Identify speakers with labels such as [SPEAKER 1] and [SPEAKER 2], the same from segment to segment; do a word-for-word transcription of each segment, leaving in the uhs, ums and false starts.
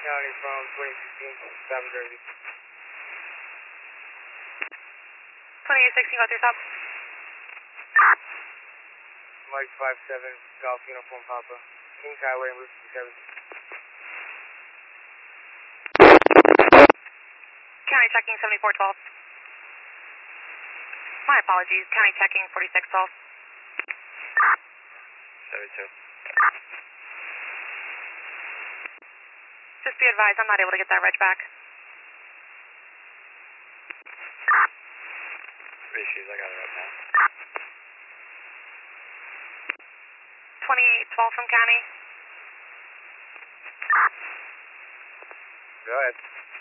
[SPEAKER 1] County from twenty sixteen, South Jersey.
[SPEAKER 2] twenty-eight sixteen, go through stop.
[SPEAKER 1] Mike five seven, Golf Uniform Papa. Kings Highway, Route sixty-seven.
[SPEAKER 2] County checking seventy-four twelve. My apologies, county checking forty-six twelve.
[SPEAKER 1] seventy-two.
[SPEAKER 2] Just be advised, I'm not able to get that reg back.
[SPEAKER 1] Three issues, I got it right now.
[SPEAKER 2] twenty-eight twelve from county.
[SPEAKER 1] Go ahead.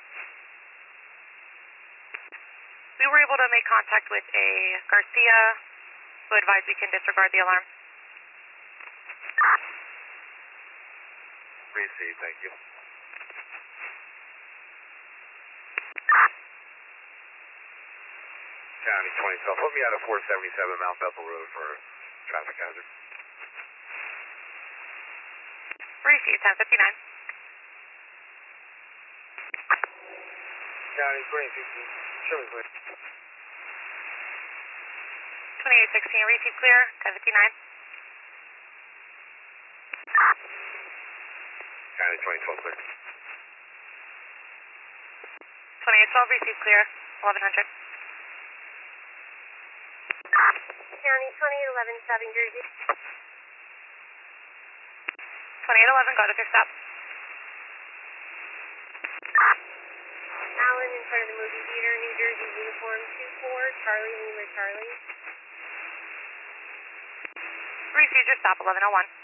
[SPEAKER 2] We were able to make contact with a Garcia, who advised we can disregard the alarm.
[SPEAKER 1] Receive, thank you. County twenty twelve, put me out of four seventy-seven Mount Bethel Road for traffic hazard.
[SPEAKER 2] Receive, ten fifty-nine.
[SPEAKER 1] County twenty sixteen, show me clear.
[SPEAKER 2] twenty-eight sixteen, receive clear, ten fifty-nine.
[SPEAKER 1] County twenty twelve clear.
[SPEAKER 2] twenty-eight twelve, receive clear, eleven hundred.
[SPEAKER 3] County twenty-eight eleven, Southern Jersey.
[SPEAKER 2] twenty-eight eleven, go to your stop.
[SPEAKER 3] Allen in front of the movie theater, New Jersey, uniform two four, Charlie Lima Charlie.
[SPEAKER 2] Receive your stop, eleven oh one.